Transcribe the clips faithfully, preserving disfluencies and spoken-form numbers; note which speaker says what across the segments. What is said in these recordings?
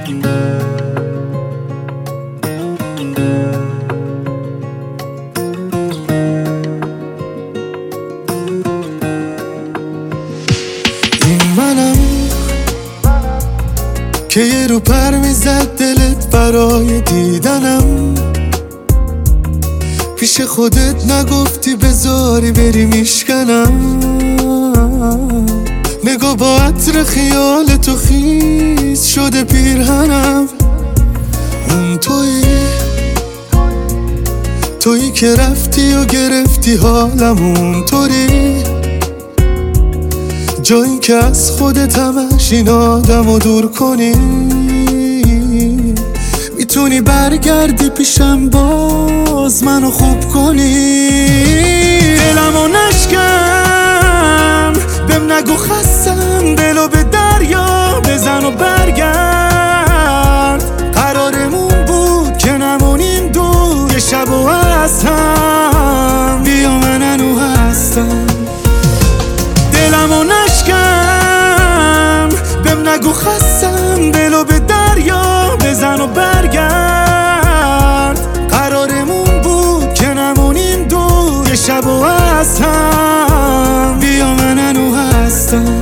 Speaker 1: این منم که یه رو پر میزد دلت برای دیدنم، پیش خودت نگفتی بذاری بری میشکنم. نگاه با عطر خیال تو خیس شده پیرهنم. اون تویی تویی که رفتی و گرفتی حالم، اون طوری جایی که از خودت همش این آدم رو دور کنی. میتونی برگردی پیشم باز منو خوب کنی. دلمو نشکن بهم نگو خستم، دلو به دریا بزن و برگرد. قرارمون بود که نمونیم دور، یه شب و از هم بیا من انو هستم. دلمو نشکن بهم نگو خستم، دلو به دریا بزن و برگرد. قرارمون بود که نمونیم دور، یه شب و از هم بیا من انو هستم.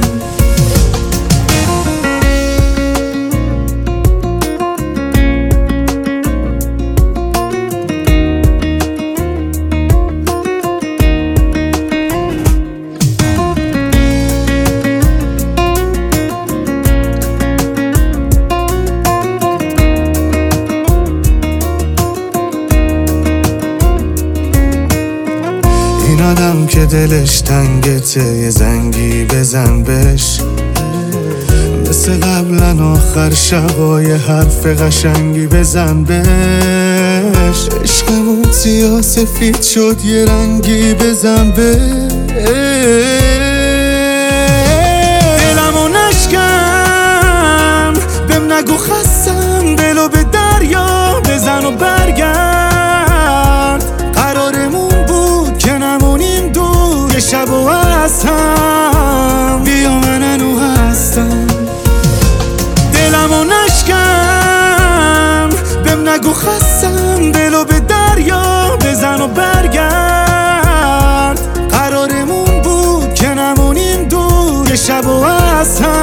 Speaker 1: این آدم که دلش تنگته یه زنگی بزن بهش، مثل قبلا آخر شبای حرف قشنگی بزن بهش. عشقمون سیاه سفید شد یه رنگی بزن بهش. دلمو نشکن بهم نگو خستم، دلو به دریا بزن و برگرد. قرارمون بود که نمونیم دور، یه شب و از هم بیا من انو هستم. دلمو نشکن بهم نگو خستم، دلو به دریا بزن و برگرد. قرارمون بود که نمونیم دور، یه شب و از هم